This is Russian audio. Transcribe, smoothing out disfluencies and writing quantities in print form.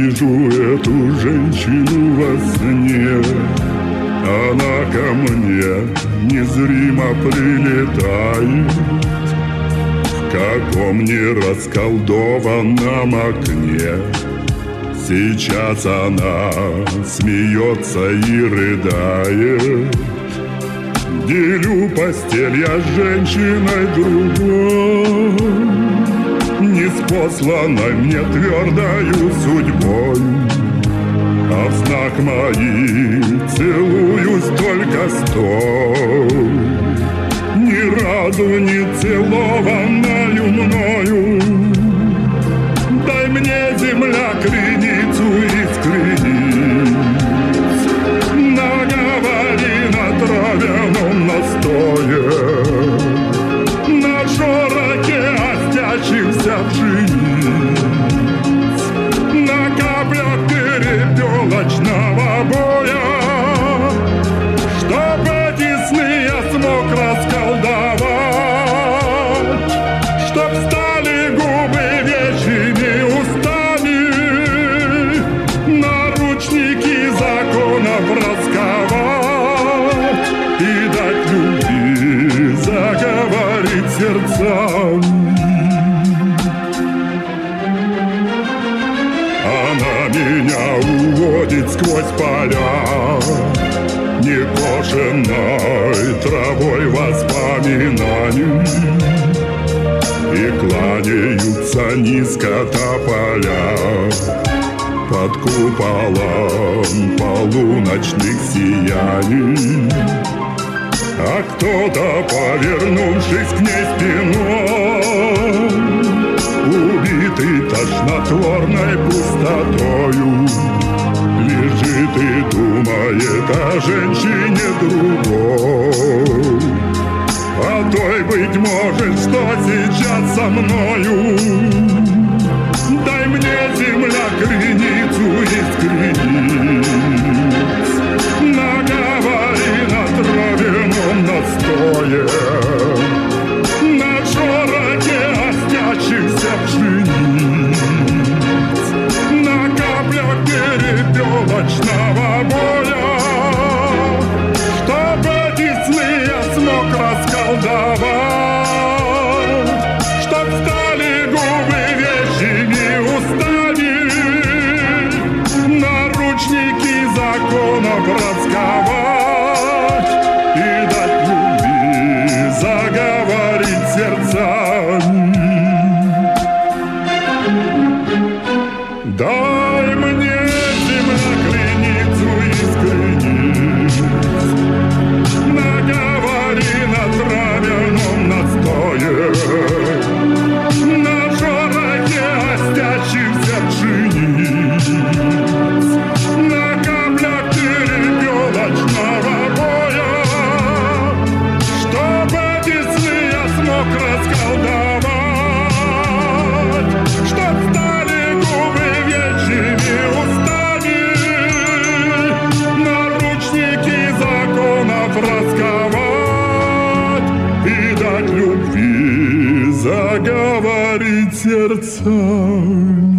вижу эту женщину во сне. Она ко мне незримо прилетает в каком не расколдованном окне. Сейчас она смеется и рыдает. Делю постель я с женщиной другой, неспосланной мне твердою судьбой. А в знак моей целуюсь только с той, ни разу не целованную мною. Дай мне, земля, криницу из крениц, наговори на травяном настое, на шороке остящихся пшениц, на каплях перепелочного боя, чтоб эти сны я смог расколдовать, чтоб стали губы вещими устами, наручники законов расковать и дать любви заговорить сердцами. Она меня уводит сквозь поля некошенной травой воспоминаний, и кланяются низко тополя под куполом полуночных сияний. А кто-то, повернувшись к ней спиной, убитый тошнотворной пустотою, лежит и думает о женщине другой, о той, быть может, что сейчас со мною. Дай мне, земля, криницу из крениц, наговори на травяном настое, на шороке остящихся пшениц, на каплях перепелочного боя, чтоб эти сны я смог расколдовать, чтоб стали губы вещими устами, наручники законов расковать и дать любви заговорить сердцами. Дай мне, земля, криницу из крениц, наговори на травяном настое, на шороке остящихся пшениц, на каплях перепелочного боя, чтоб эти сны я смог расколдовать, чтоб стали губы вечными устами, наручники законов расковать и дать любви заговорить сердцами.